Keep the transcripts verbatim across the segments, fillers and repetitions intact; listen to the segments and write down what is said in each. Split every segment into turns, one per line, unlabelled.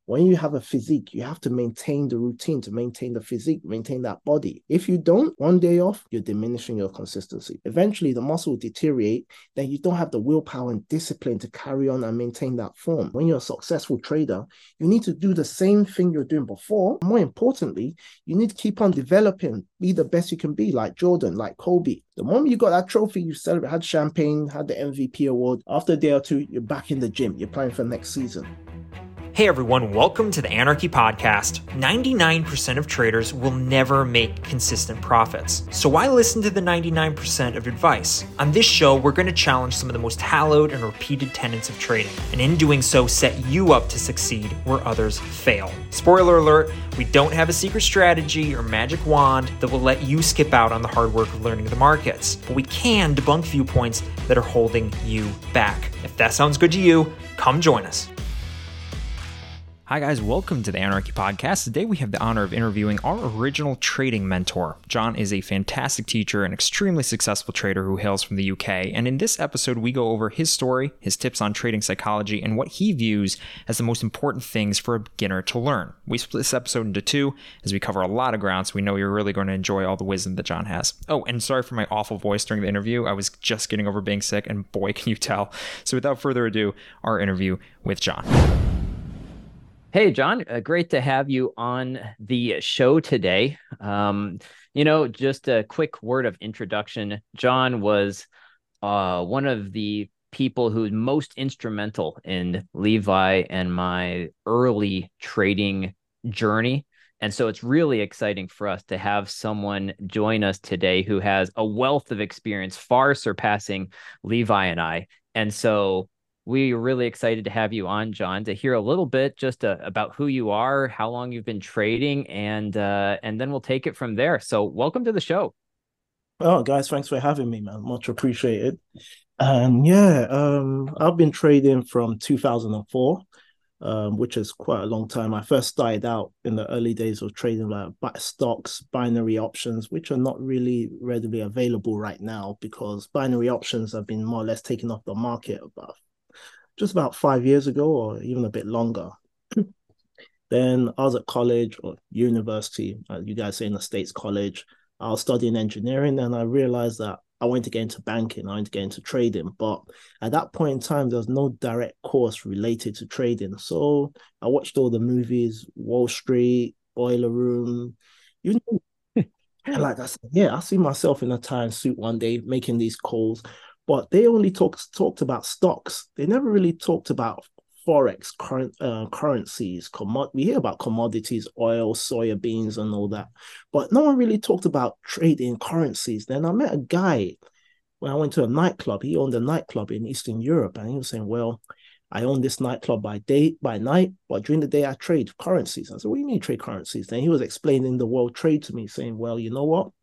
when you have a physique, you have to maintain the routine to maintain the physique, maintain that body. If you don't, one day off, you're diminishing your consistency. Eventually, the muscle will deteriorate, then you don't have the willpower and discipline to carry on and maintain that form. When you're a successful trader, you need to do the same thing you're doing before. More importantly, you need to keep on developing, be the best you can be, like Jordan, like Kobe. The moment you got that trophy, you celebrate, had champagne, had the M V P award. After a day or two, you're back in the gym. You're planning for next season.
Hey everyone, welcome to the Anarchy Podcast. ninety-nine percent of traders will never make consistent profits. So why listen to the ninety-nine percent of advice? On this show, we're going to challenge some of the most hallowed and repeated tenets of trading, and in doing so, set you up to succeed where others fail. Spoiler alert, we don't have a secret strategy or magic wand that will let you skip out on the hard work of learning the markets, but we can debunk viewpoints that are holding you back. If that sounds good to you, come join us. Hi guys, welcome to the Anarchy Podcast. Today we have the honor of interviewing our original trading mentor. John is a fantastic teacher and extremely successful trader who hails from the U K. And in this episode, we go over his story, his tips on trading psychology, and what he views as the most important things for a beginner to learn. We split this episode into two as we cover a lot of ground, so we know you're really going to enjoy all the wisdom that John has. Oh, and sorry for my awful voice during the interview. I was just getting over being sick, and boy, can you tell. So without further ado, our interview with John.
Hey, John, uh, great to have you on the show today. Um, you know, just a quick word of introduction. John was uh, one of the people who's most instrumental in Levi and my early trading journey. And so it's really exciting for us to have someone join us today who has a wealth of experience, far surpassing Levi and I. And so we're really excited to have you on, John, to hear a little bit just uh, about who you are, how long you've been trading, and uh, and then we'll take it from there. So welcome to the show.
Oh, guys, thanks for having me, man. Much appreciated. And yeah, um, I've been trading from two thousand four, um, which is quite a long time. I first started out in the early days of trading like stocks, binary options, which are not really readily available right now because binary options have been more or less taken off the market about just about five years ago or even a bit longer. Then I was at college or university, as you guys say in the States, college. I was studying engineering and I realized that I wanted to get into banking, I wanted to get into trading. But at that point in time, there was no direct course related to trading. So I watched all the movies, Wall Street, Boiler Room, you know. And like I said, yeah, I see myself in a tie and suit one day making these calls. But they only talked talked about stocks. They never really talked about forex, current uh, currencies. Commo- we hear about commodities, oil, soya beans, and all that, but no one really talked about trading currencies. Then I met a guy when I went to a nightclub. He owned a nightclub in Eastern Europe, and he was saying, "Well, I own this nightclub by day, by night, but during the day I trade currencies." I said, "What do you mean trade currencies?" Then he was explaining the world trade to me, saying, "Well, you know what?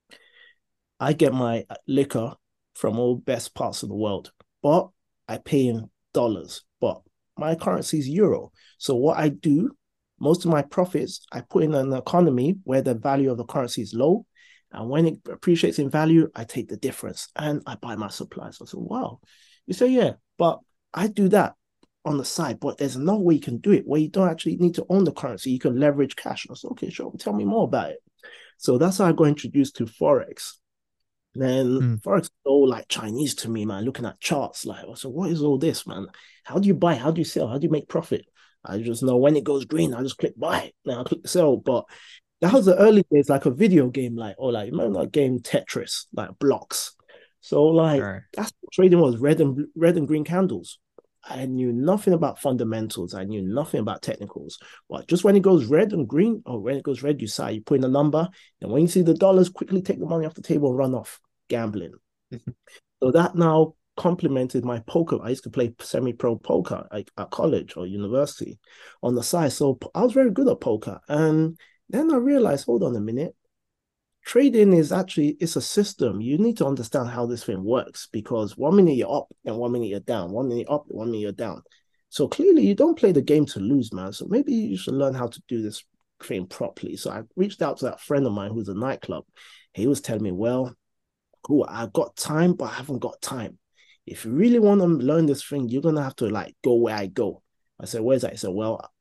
I get my liquor from all best parts of the world, but I pay in dollars, but my currency is euro. So what I do, most of my profits, I put in an economy where the value of the currency is low. And when it appreciates in value, I take the difference and I buy my supplies." I said, "Wow." You say, "Yeah, but I do that on the side, but there's another way you can do it where you don't actually need to own the currency. You can leverage cash." I said, "Okay, sure. Tell me more about it." So that's how I got introduced to Forex. Then mm. Forex is all like Chinese to me, man, looking at charts. Like, so what is all this, man? How do you buy? How do you sell? How do you make profit? I just know when it goes green, I just click buy. Now I click sell. But that was the early days, like a video game, like, or like, remember that game Tetris, like blocks. So like, sure. That's what trading was, red and red and green candles. I knew nothing about fundamentals. I knew nothing about technicals. But just when it goes red and green, or when it goes red, you say you put in a number, and when you see the dollars, quickly take the money off the table and run off gambling. So that now complemented my poker. I used to play semi-pro poker like at college or university on the side. So I was very good at poker. And then I realized, hold on a minute. Trading is actually, it's a system. You need to understand how this thing works because one minute you're up and one minute you're down. One minute up, one minute you're down. So clearly you don't play the game to lose, man. So maybe you should learn how to do this thing properly. So I reached out to that friend of mine who's a nightclub. He was telling me, well, cool, I've got time, but I haven't got time. If you really want to learn this thing, you're going to have to like go where I go. I said, where's that? He said, well,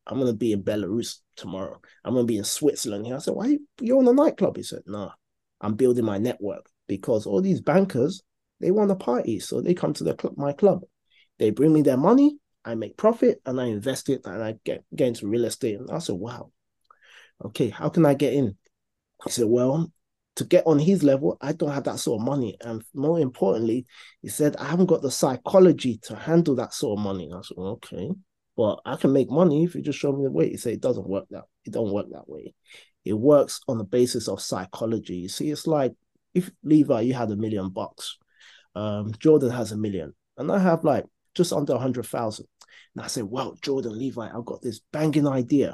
I'm going to be in Belarus tomorrow. I'm going to be in Switzerland here. I said, why? You're in a nightclub. He said, no, I'm building my network because all these bankers, they want a party. So they come to the club, my club. They bring me their money. I make profit and I invest it and I get, get into real estate. And I said, wow, okay, how can I get in? He said, well, to get on his level, I don't have that sort of money. And more importantly, he said, I haven't got the psychology to handle that sort of money. And I said, well, okay, but I can make money if you just show me the way. He said, it doesn't work that, it don't work that way. It works on the basis of psychology. You see, it's like if Levi, you had a million bucks, um, Jordan has a million, and I have like just under a hundred thousand. And I said, well, Jordan, Levi, I've got this banging idea.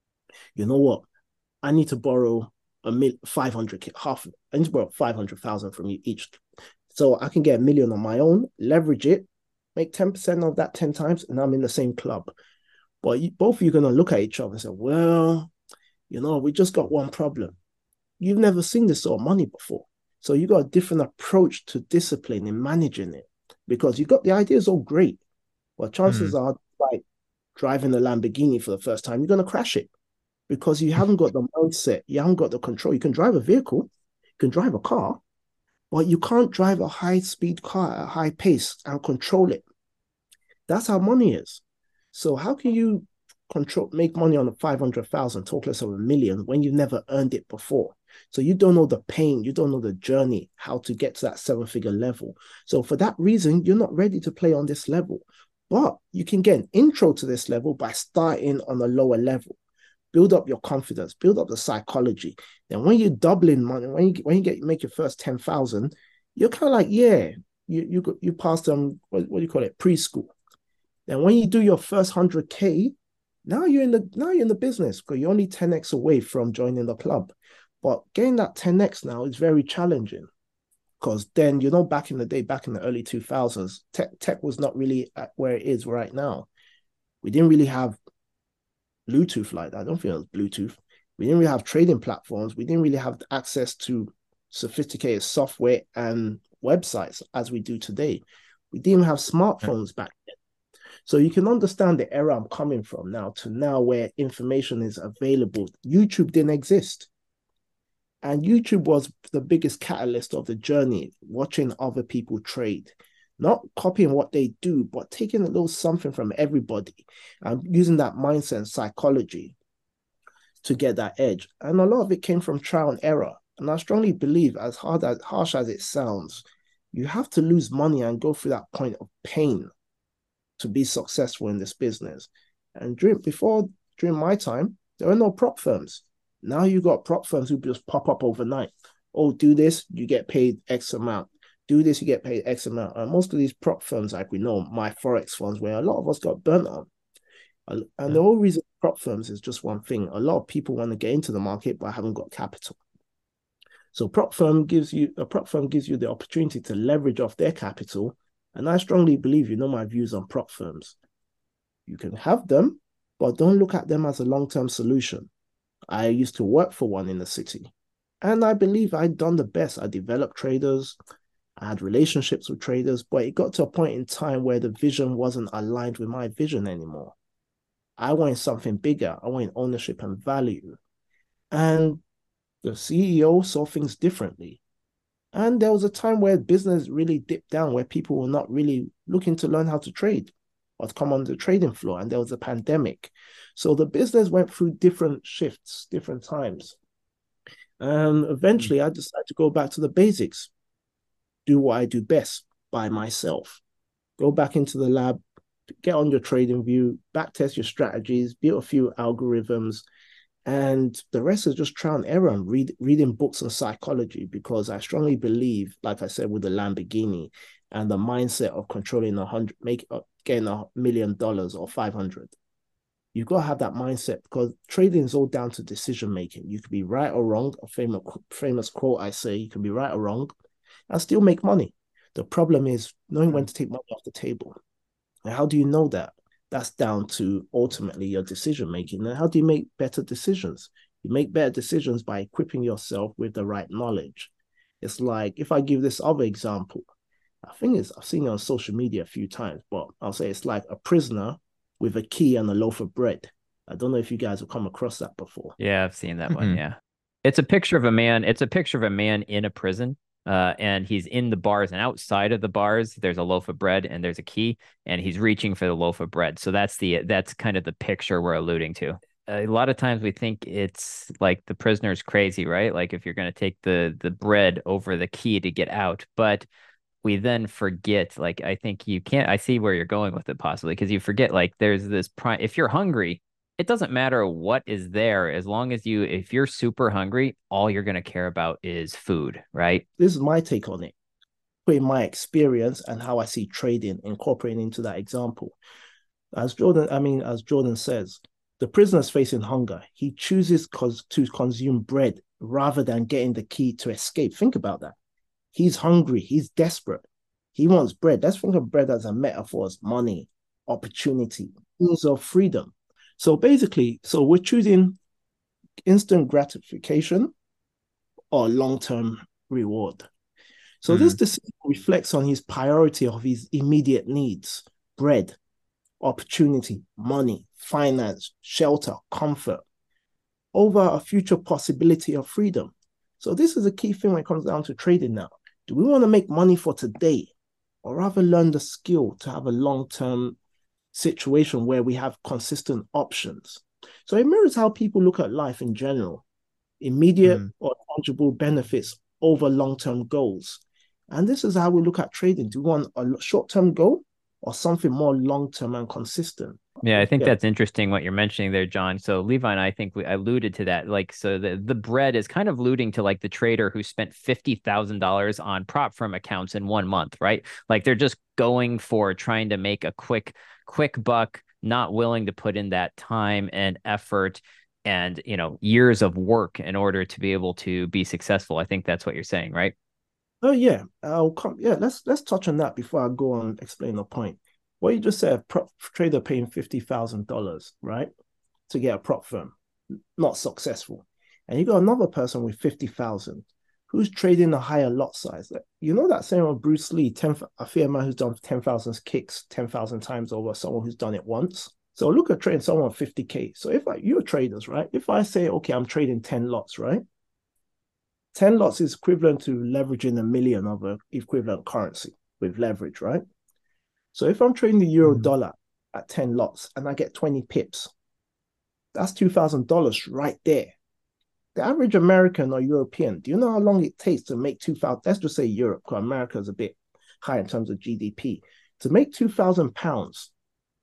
You know what? I need to borrow a mil five hundred k, half. I need to borrow five hundred thousand from you each, so I can get a million on my own, leverage it, make ten percent of that ten times, and I'm in the same club. But you, both of you are gonna look at each other and say, "Well, you know, we just got one problem. You've never seen this sort of money before, so you got a different approach to discipline in managing it because you got the ideas all great, but chances mm. are, like driving a Lamborghini for the first time, you're gonna crash it." Because you haven't got the mindset, you haven't got the control. You can drive a vehicle, you can drive a car, but you can't drive a high-speed car at a high pace and control it. That's how money is. So how can you control, make money on a five hundred thousand, talk less of a million, when you've never earned it before? So you don't know the pain, you don't know the journey, how to get to that seven-figure level. So for that reason, you're not ready to play on this level. But you can get an intro to this level by starting on a lower level. Build up your confidence, build up the psychology. Then when you're doubling money, when you when you get make your first ten thousand, you're kind of like, yeah, you you you passed them, what, what do you call it, preschool. Then when you do your first one hundred K, now you're in the now you're in the business because you're only ten x away from joining the club. But getting that ten x now is very challenging because then, you know, back in the day, back in the early two thousands, tech tech was not really at where it is right now. We didn't really have Bluetooth like that. I don't think it was Bluetooth. We didn't really have trading platforms. We didn't really have access to sophisticated software and websites as we do today. We didn't have smartphones back then. So you can understand the era I'm coming from now to now where information is available. YouTube didn't exist. And YouTube was the biggest catalyst of the journey, watching other people trade. Not copying what they do, but taking a little something from everybody and using that mindset and psychology to get that edge. And a lot of it came from trial and error. And I strongly believe, as hard as harsh as it sounds, you have to lose money and go through that point of pain to be successful in this business. And during before during my time, there were no prop firms. Now you got prop firms who just pop up overnight. Oh, do this, you get paid X amount. Do this, you get paid X amount. And most of these prop firms, like we know, my Forex funds, where a lot of us got burnt on. And yeah. the whole reason prop firms is just one thing. A lot of people want to get into the market, but haven't got capital. So prop firm gives you, a prop firm gives you the opportunity to leverage off their capital. And I strongly believe, you know my views on prop firms. You can have them, but don't look at them as a long-term solution. I used to work for one in the city. And I believe I'd done the best. I developed traders, I had relationships with traders, but it got to a point in time where the vision wasn't aligned with my vision anymore. I wanted something bigger. I wanted ownership and value. And the C E O saw things differently. And there was a time where business really dipped down, where people were not really looking to learn how to trade or to come on the trading floor. And there was a pandemic. So the business went through different shifts, different times. And eventually mm-hmm. I decided to go back to the basics. Do what I do best by myself. Go back into the lab, get on your trading view, backtest your strategies, build a few algorithms, and the rest is just trial and error and read, reading books on psychology, because I strongly believe, like I said, with the Lamborghini and the mindset of controlling a hundred, make uh, getting a million dollars or five hundred. You've got to have that mindset, because trading is all down to decision making. You could be right or wrong. A famous famous quote I say: you can be right or wrong and still make money. The problem is knowing when to take money off the table. And how do you know that? That's down to ultimately your decision making. And how do you make better decisions? You make better decisions by equipping yourself with the right knowledge. It's like, if I give this other example, I think it's, I've seen it on social media a few times, but I'll say it's like a prisoner with a key and a loaf of bread. I don't know if you guys have come across that before.
Yeah, I've seen that
Mm-hmm.
one. Yeah. It's a picture of a man. It's a picture of a man in a prison. Uh, and he's in the bars, and outside of the bars, there's a loaf of bread and there's a key, and he's reaching for the loaf of bread. So that's the that's kind of the picture we're alluding to. A lot of times we think it's like the prisoner's crazy, right? Like if you're going to take the the bread over the key to get out, but we then forget, like, I think you can't, I see where you're going with it possibly, because you forget, like, there's this prime, if you're hungry, it doesn't matter what is there, as long as you, if you're super hungry, all you're going to care about is food, right?
This is my take on it, putting my experience and how I see trading incorporating into that example. As Jordan, I mean, as Jordan says, the prisoner is facing hunger. He chooses cause to consume bread rather than getting the key to escape. Think about that. He's hungry. He's desperate. He wants bread. Let's think of bread as a metaphor, as money, opportunity, means of freedom. So basically, so we're choosing instant gratification or long-term reward. So mm. this decision reflects on his priority of his immediate needs: bread, opportunity, money, finance, shelter, comfort, over a future possibility of freedom. So this is a key thing when it comes down to trading now. Do we want to make money for today, or rather learn the skill to have a long-term situation where we have consistent options? So it mirrors how people look at life in general: immediate mm. or tangible benefits over long-term goals. And this is how we look at trading. Do we want a short-term goal or something more long-term and consistent?
Yeah, I think
yeah.
that's interesting what you're mentioning there, John. So Levi and I think we alluded to that. Like, so the, the bread is kind of alluding to like the trader who spent fifty thousand dollars on prop firm accounts in one month, right? Like they're just going for trying to make a quick, quick buck, not willing to put in that time and effort and, you know, years of work in order to be able to be successful. I think that's what you're saying, right?
Oh yeah, I'll come. Yeah, let's let's touch on that before I go on and explain the point. What you just said, a prop trader paying fifty thousand dollars, right, to get a prop firm, not successful, and you got another person with fifty thousand who's trading a higher lot size. You know that saying of Bruce Lee, ten, I fear a man who's done ten thousand kicks ten thousand times over someone who's done it once. So look at trading someone fifty K. So if I, you're traders, right? If I say, okay, I'm trading ten lots, right? ten lots is equivalent to leveraging a million of an equivalent currency with leverage, right? So if I'm trading the euro mm-hmm. dollar at ten lots and I get twenty pips, that's two thousand dollars right there. The average American or European, do you know how long it takes to make two thousand? Let's just say Europe, because America is a bit high in terms of G D P. To make two thousand pounds,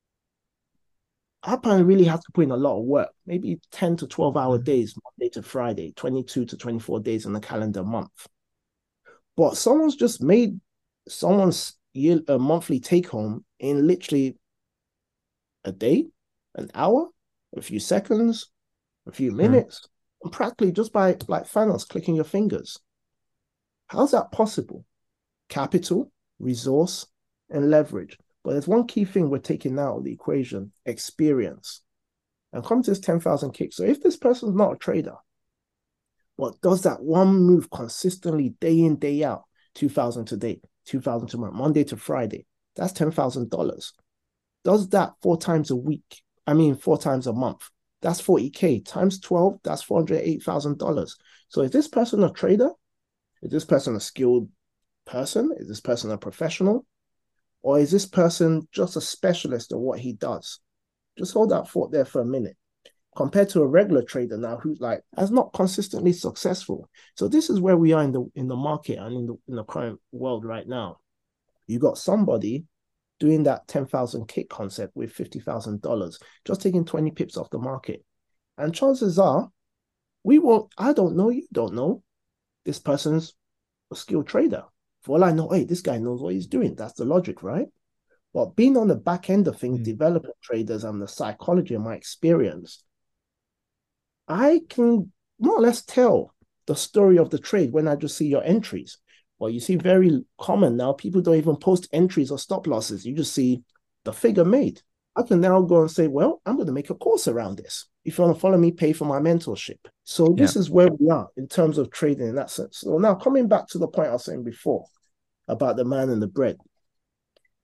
I probably really have to put in a lot of work, maybe ten to twelve hour mm-hmm. days, Monday to Friday, twenty-two to twenty-four days in the calendar month. But someone's just made someone's year, a monthly take home in literally a day, an hour, a few seconds, a few minutes, mm-hmm. and practically just by like finance, clicking your fingers. How's that possible? Capital, resource, and leverage. But there's one key thing we're taking out of the equation: experience. And come to this ten thousand kicks. So if this person's not a trader, but does that one move consistently day in, day out, two thousand today, two thousand tomorrow, Monday to Friday, that's ten thousand dollars. Does that four times a week, I mean, four times a month, that's forty K times twelve, that's four hundred eight thousand dollars. So is this person a trader? Is this person a skilled person? Is this person a professional? Or is this person just a specialist of what he does? Just hold that thought there for a minute. Compared to a regular trader now who's like, has not consistently successful. So this is where we are in the in the market and in the in the current world right now. You got somebody doing that ten thousand kick concept with fifty thousand dollars, just taking twenty pips off the market. And chances are, we won't, I don't know, you don't know, this person's a skilled trader. For all I know, hey, this guy knows what he's doing. That's the logic, right? But being on the back end of things, mm. developing traders and the psychology of my experience, I can more or less tell the story of the trade when I just see your entries. Well, you see very common now, people don't even post entries or stop losses. You just see the figure made. I can now go and say, well, I'm going to make a course around this. If you want to follow me, pay for my mentorship. So this yeah. is where we are in terms of trading in that sense. So now coming back to the point I was saying before about the man and the bread.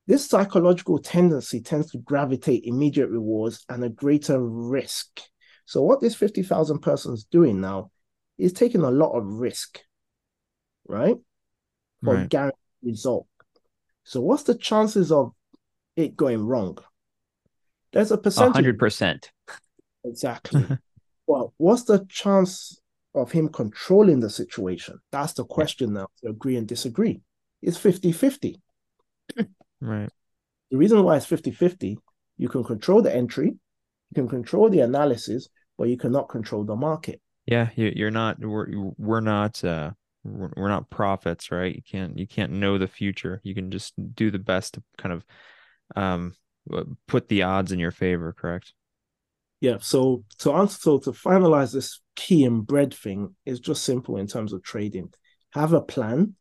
This psychological tendency tends to gravitate immediate rewards and a greater risk. So what this fifty thousand person's doing now is taking a lot of risk, right? For
Right.
a guaranteed result. So what's the chances of it going wrong? There's a
A
percentage.
hundred percent.
Exactly. Well, what's the chance of him controlling the situation? That's the question now, to agree and disagree. It's fifty-fifty.
Right.
The reason why it's fifty-fifty, you can control the entry, you can control the analysis, but you cannot control the market.
Yeah, you, you're not. We're we're not. Uh, we're, we're not prophets, right? You can't. You can't know the future. You can just do the best to kind of, um, put the odds in your favor. Correct.
Yeah. So to answer, so to finalize this key and bread thing is just simple in terms of trading. Have a plan.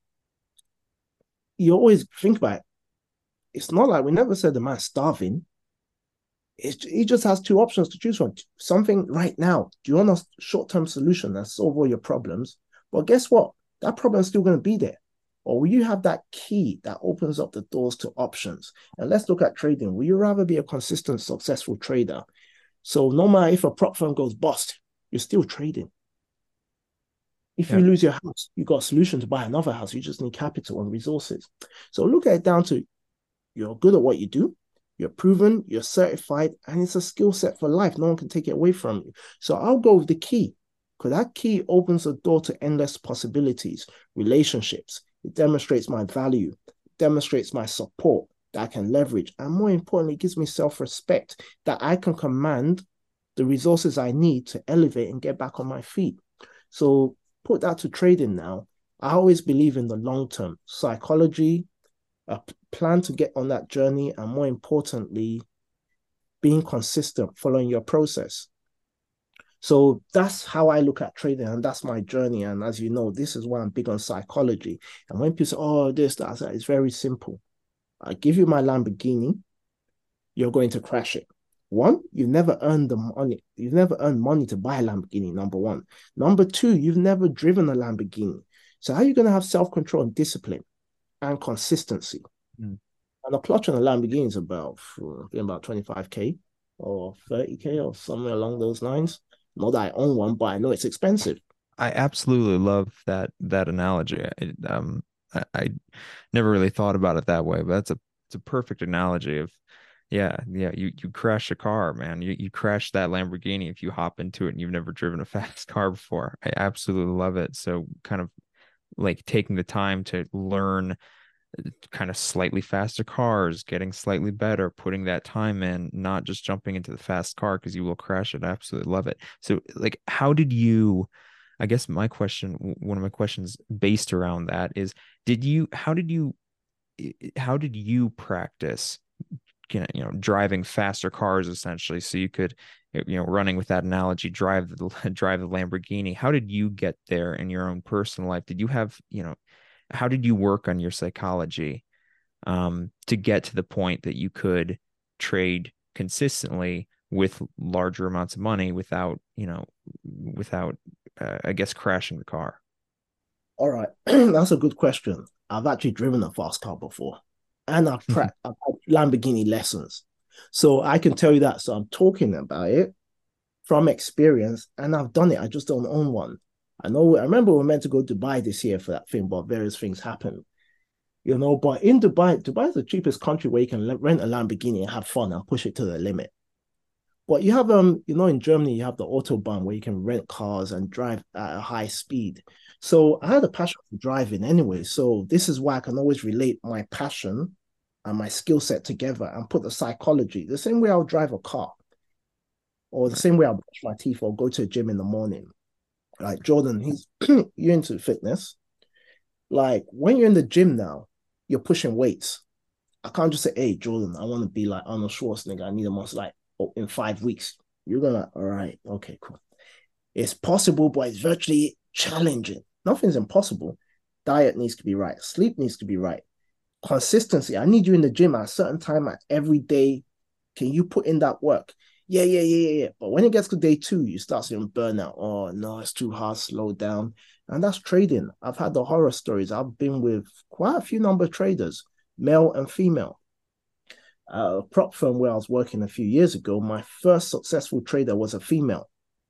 You always think about it. It's not like we never said the man's starving. It's, he just has two options to choose from. Something right now. Do you want a short-term solution that solve all your problems? Well, guess what? That problem is still going to be there. Or will you have that key that opens up the doors to options? And let's look at trading. Will you rather be a consistent, successful trader? So no matter if a prop firm goes bust, you're still trading. If
Yeah.
you lose your house, you've got a solution to buy another house. You just need capital and resources. So look at it down to you're good at what you do, you're proven, you're certified, and it's a skill set for life. No one can take it away from you. So I'll go with the key, because that key opens the door to endless possibilities, relationships. It demonstrates my value, demonstrates my support that I can leverage, and more importantly, it gives me self-respect that I can command the resources I need to elevate and get back on my feet. So put that to trading now. I always believe in the long term psychology, a plan to get on that journey, and more importantly, being consistent, following your process. So that's how I look at trading, and that's my journey. And as you know, this is why I'm big on psychology. And when people say, oh, this, that, that, it's very simple. I give you my Lamborghini, you're going to crash it. One, you've never earned the money. You've never earned money to buy a Lamborghini, number one. Number two, you've never driven a Lamborghini. So how are you going to have self-control and discipline and consistency?
Mm.
And a clutch on a Lamborghini is about, about twenty-five K or thirty K or somewhere along those lines. Not that I own one, but I know it's expensive.
I absolutely love that that analogy. I, um, I, I never really thought about it that way, but that's a it's a perfect analogy of, yeah, yeah. You you crash a car, man. You you crash that Lamborghini if you hop into it and you've never driven a fast car before. I absolutely love it. So kind of like taking the time to learn kind of slightly faster cars, getting slightly better, putting that time in, not just jumping into the fast car because you will crash it. I absolutely love it. So like, how did you, I guess my question, one of my questions based around that is, did you, how did you, how did you practice, you know, you know, driving faster cars essentially, so you could, you know, running with that analogy, drive the drive the Lamborghini? How did you get there in your own personal life? Did you have, you know, how did you work on your psychology um, to get to the point that you could trade consistently with larger amounts of money without, you know, without, uh, I guess, crashing the car?
All right. That's a good question. I've actually driven a fast car before, and I've tried I've had Lamborghini lessons. So I can tell you that. So I'm talking about it from experience, and I've done it. I just don't own one. I know, I remember we were meant to go to Dubai this year for that thing, but various things happened, you know. But in Dubai, Dubai is the cheapest country where you can rent a Lamborghini and have fun and push it to the limit. But you have, um, you know, in Germany, you have the Autobahn where you can rent cars and drive at a high speed. So I had a passion for driving anyway. So this is why I can always relate my passion and my skill set together and put the psychology, the same way I'll drive a car, or the same way I'll brush my teeth or go to a gym in the morning. Like Jordan, he's you're into fitness. Like when you're in the gym now, you're pushing weights. I can't just say, hey, Jordan, I want to be like Arnold Schwarzenegger. I need a muscle like oh, in five weeks. You're gonna, all right, okay, cool. It's possible, but it's virtually challenging. Nothing's impossible. Diet needs to be right. Sleep needs to be right. Consistency. I need you in the gym at a certain time at every day. Can you put in that work? Yeah, yeah, yeah, yeah, yeah. But when it gets to day two, you start seeing burnout. Oh, no, it's too hard, slow down. And that's trading. I've had the horror stories. I've been with quite a few number of traders, male and female. Uh, a prop firm where I was working a few years ago, my first successful trader was a female,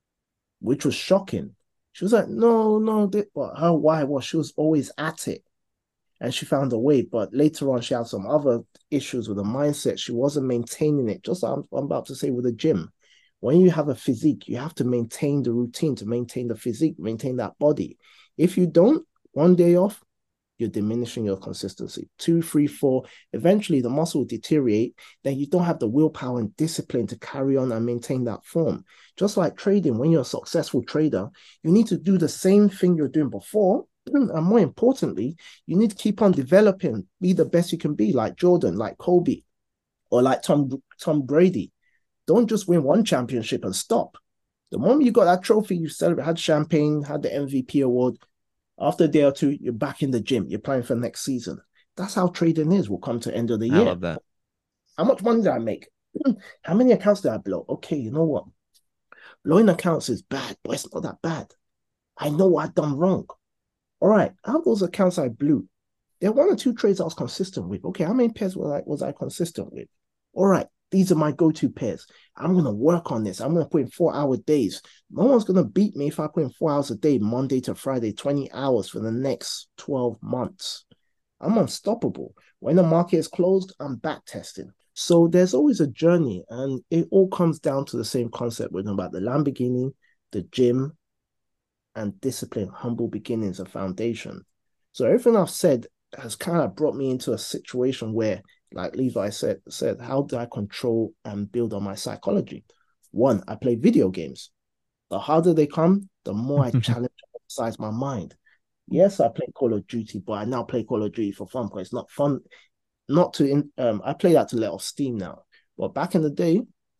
which was shocking. She was like, no, no, they, but her why was she was always at it and she found a way. But later on, she had some other issues with the mindset. She wasn't maintaining it, just like I'm, I'm about to say with the gym. When you have a physique, you have to maintain the routine to maintain the physique, maintain that body. If you don't, one day off, you're diminishing your consistency. Two, three, four. Eventually, the muscle will deteriorate. Then you don't have the willpower and discipline to carry on and maintain that form. Just like trading, when you're a successful trader, you need to do the same thing you're doing before. And more importantly, you need to keep on developing, be the best you can be, like Jordan, like Kobe, or like Tom, Tom Brady. Don't just win one championship and stop. The moment you got that trophy, you celebrate, had champagne, had the M V P award. After a day or two, you're back in the gym. You're planning for next season. That's how trading is. We'll come to the end of the year.
I love that.
How much money did I make? How many accounts did I blow? Okay, you know what? Blowing accounts is bad, but it's not that bad. I know what I've done wrong. All right, out of those accounts I blew, there are one or two trades I was consistent with. Okay, how many pairs was I, was I consistent with? All right, these are my go-to pairs. I'm going to work on this. I'm going to put in four-hour days. No one's going to beat me if I put in four hours a day, Monday to Friday, twenty hours for the next twelve months. I'm unstoppable. When the market is closed, I'm back testing. So there's always a journey, and it all comes down to the same concept. We're talking about the Lamborghini, the gym, and discipline, humble beginnings, a foundation. So everything I've said has kind of brought me into a situation where, like Levi said, said, how do I control and build on my psychology? One, I play video games. The harder they come, the more I challenge and exercise my mind. Yes, I play Call of Duty, but I now play Call of Duty for fun because it's not fun. Not to, um, I play that to let off steam now. But back in the day,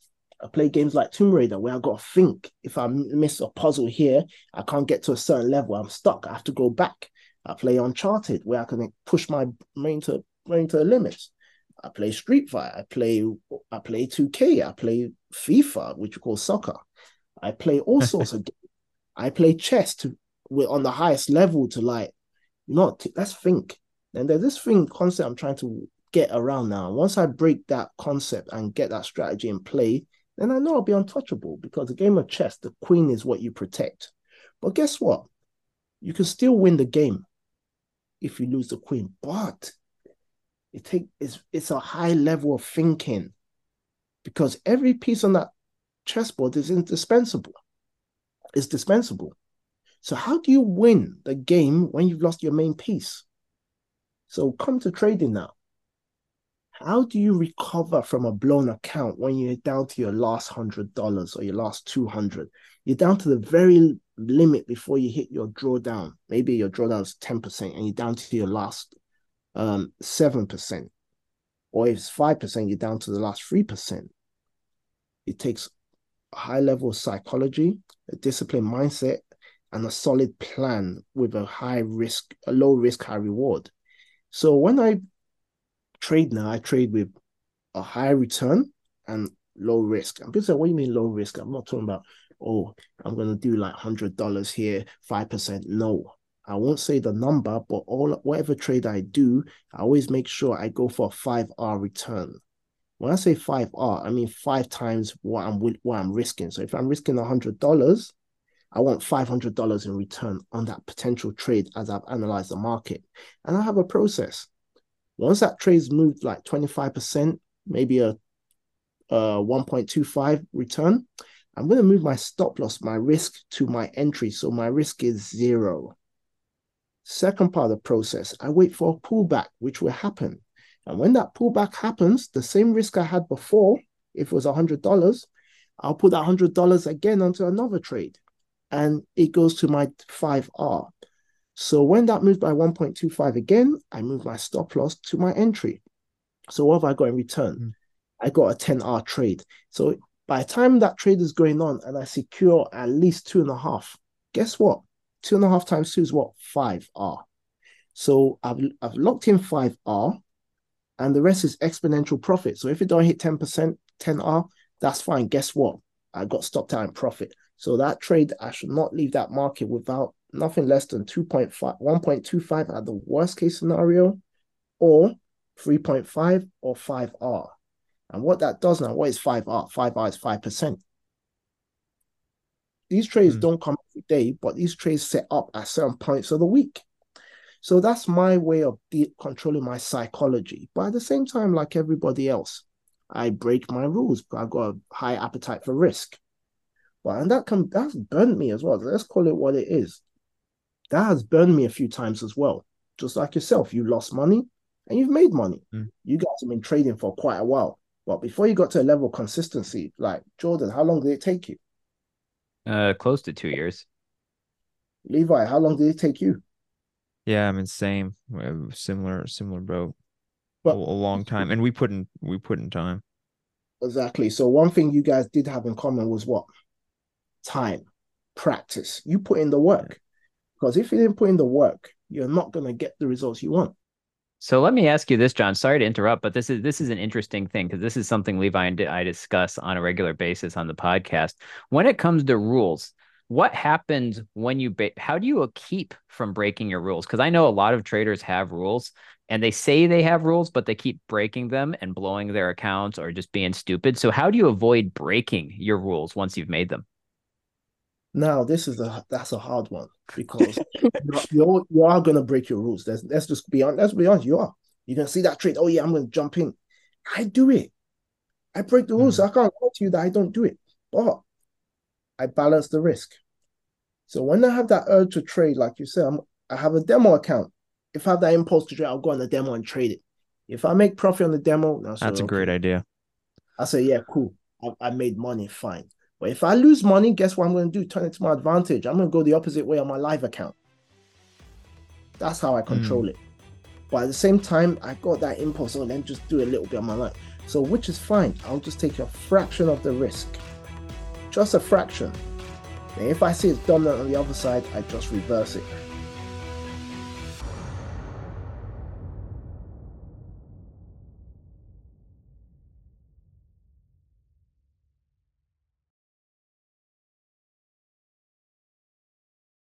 I play games like Tomb Raider where I got to think. If I miss a puzzle here, I can't get to a certain level. I'm stuck. I have to go back. I play Uncharted where I can push my brain to brain to the limits. I play Street Fighter. I play I play two K. I play FIFA, which you call soccer. I play all sorts of games. I play chess to we're on the highest level to like, not let's think. And there's this thing concept I'm trying to get around now. Once I break that concept and get that strategy in play, then I know I'll be untouchable because the game of chess, the queen is what you protect. But guess what? You can still win the game if you lose the queen. But it take it's, it's a high level of thinking because every piece on that chessboard is indispensable. It's dispensable. So how do you win the game when you've lost your main piece? So come to trading now. How do you recover from a blown account when you're down to your last one hundred dollars or your last two hundred dollars? You're down to the very limit before you hit your drawdown. Maybe your drawdown is ten percent and you're down to your last um, seven percent. Or if it's five percent, you're down to the last three percent. It takes a high level of psychology, a disciplined mindset, and a solid plan with a high risk, a low risk, high reward. So when I trade now, I trade with a high return and low risk. And people say, what do you mean low risk? I'm not talking about, oh, I'm going to do like one hundred dollars here, five percent. No, I won't say the number, but all whatever trade I do, I always make sure I go for a five R return. When I say five R, I mean five times what I'm, what I'm risking. So if I'm risking one hundred dollars, I want five hundred dollars in return on that potential trade as I've analyzed the market. And I have a process. Once that trade's moved like twenty-five percent, maybe a, a one point two five return, I'm going to move my stop loss, my risk to my entry. So my risk is zero. Second part of the process, I wait for a pullback, which will happen. And when that pullback happens, the same risk I had before, if it was one hundred dollars, I'll put that one hundred dollars again onto another trade. And it goes to my five R. So when that moves by one point two five again, I move my stop loss to my entry. So what have I got in return? Mm. I got a ten R trade. So by the time that trade is going on and I secure at least two and a half, guess what? Two and a half times two is what? five R. So I've, I've locked in five R and the rest is exponential profit. So if it don't hit ten percent, ten R, that's fine. Guess what? I got stopped out in profit. So that trade, I should not leave that market without nothing less than two point five, one point two five at the worst case scenario, or three point five or five R. And what that does now, what is five R? five R is five percent. These trades mm. don't come every day, but these trades set up at certain points of the week. So that's my way of de- controlling my psychology. But at the same time, like everybody else, I break my rules because I've got a high appetite for risk. But and that can that's burned me as well. Let's call it what it is. That has burned me a few times as well. Just like yourself, you lost money and you've made money. Mm. You guys have been trading for quite a while. But before you got to a level of consistency, like Jordan, how long did it take you?
Uh, close to two years.
Levi, how long did it take you?
Yeah, I mean, same, similar, similar boat. But a, a long time, and we put in, we put in time.
Exactly. So one thing you guys did have in common was what? Time, practice. You put in the work, because if you didn't put in the work, you're not going to get the results you want.
So let me ask you this, John. Sorry to interrupt, but this is this is an interesting thing because this is something Levi and I discuss on a regular basis on the podcast. When it comes to rules, what happens when you ba- how do you keep from breaking your rules? Because I know a lot of traders have rules and they say they have rules, but they keep breaking them and blowing their accounts or just being stupid. So how do you avoid breaking your rules once you've made them?
Now, this is a that's a hard one because you're you are gonna break your rules. Let's let's just be honest. Let's be honest. You are. You're gonna see that trade. Oh yeah, I'm gonna jump in. I do it. I break the rules. Mm. So I can't lie to you that I don't do it, but I balance the risk. So when I have that urge to trade, like you said, I'm, I have a demo account. If I have that impulse to trade, I'll go on the demo and trade it. If I make profit on the demo, no,
that's a
okay.
great idea.
I say, yeah, cool. I, I made money, fine. But if I lose money, guess what I'm going to do? Turn it to my advantage. I'm going to go the opposite way on my live account. That's how I control mm. it. But at the same time, I got that impulse, oh, let me just do a little bit on my life. So, which is fine. I'll just take a fraction of the risk. Just a fraction. And if I see it's dominant on the other side, I just reverse it.